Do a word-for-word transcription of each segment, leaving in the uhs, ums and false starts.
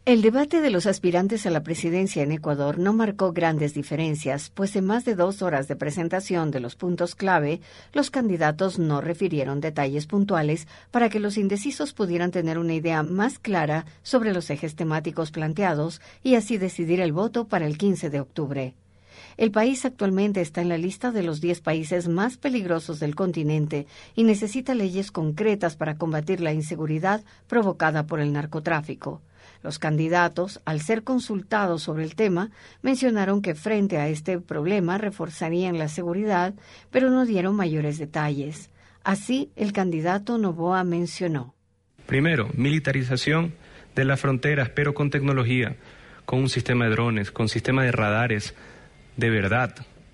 El debate de los aspirantes a la presidencia en Ecuador no marcó grandes diferencias, pues en más de dos horas de presentación de los puntos clave, los candidatos no refirieron detalles puntuales para que los indecisos pudieran tener una idea más clara sobre los ejes temáticos planteados y así decidir el voto para el quince de octubre. El país actualmente está en la lista de los diez países más peligrosos del continente y necesita leyes concretas para combatir la inseguridad provocada por el narcotráfico. Los candidatos, al ser consultados sobre el tema, mencionaron que frente a este problema reforzarían la seguridad, pero no dieron mayores detalles. Así, el candidato Noboa mencionó. Primero, militarización de las fronteras, pero con tecnología, con un sistema de drones, con sistema de radares de verdad.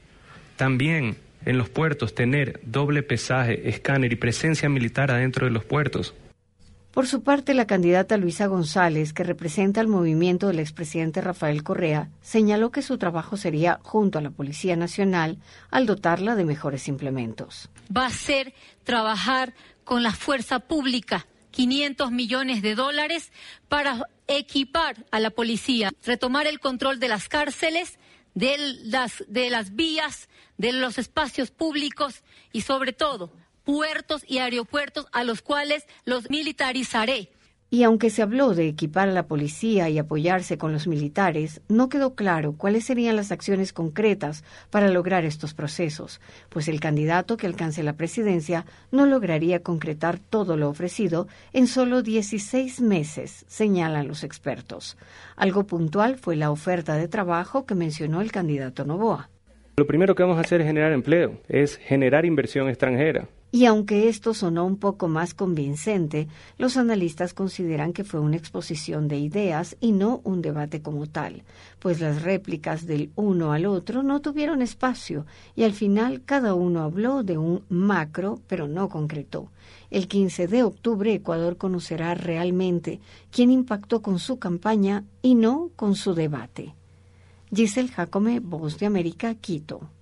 También en los puertos tener doble pesaje, escáner y presencia militar adentro de los puertos. Por su parte, la candidata Luisa González, que representa al movimiento del expresidente Rafael Correa, señaló que su trabajo sería junto a la Policía Nacional al dotarla de mejores implementos. Va a ser trabajar con la fuerza pública, quinientos millones de dólares para equipar a la policía, retomar el control de las cárceles, de las, de las vías, de los espacios públicos y sobre todo puertos y aeropuertos a los cuales los militarizaré. Y aunque se habló de equipar a la policía y apoyarse con los militares, no quedó claro cuáles serían las acciones concretas para lograr estos procesos, pues el candidato que alcance la presidencia no lograría concretar todo lo ofrecido en solo dieciséis meses, señalan los expertos. Algo puntual fue la oferta de trabajo que mencionó el candidato Noboa. Lo primero que vamos a hacer es generar empleo, es generar inversión extranjera. Y aunque esto sonó un poco más convincente, los analistas consideran que fue una exposición de ideas y no un debate como tal, pues las réplicas del uno al otro no tuvieron espacio y al final cada uno habló de un macro, pero no concretó. El quince de octubre Ecuador conocerá realmente quién impactó con su campaña y no con su debate. Giselle Jacome, Voz de América, Quito.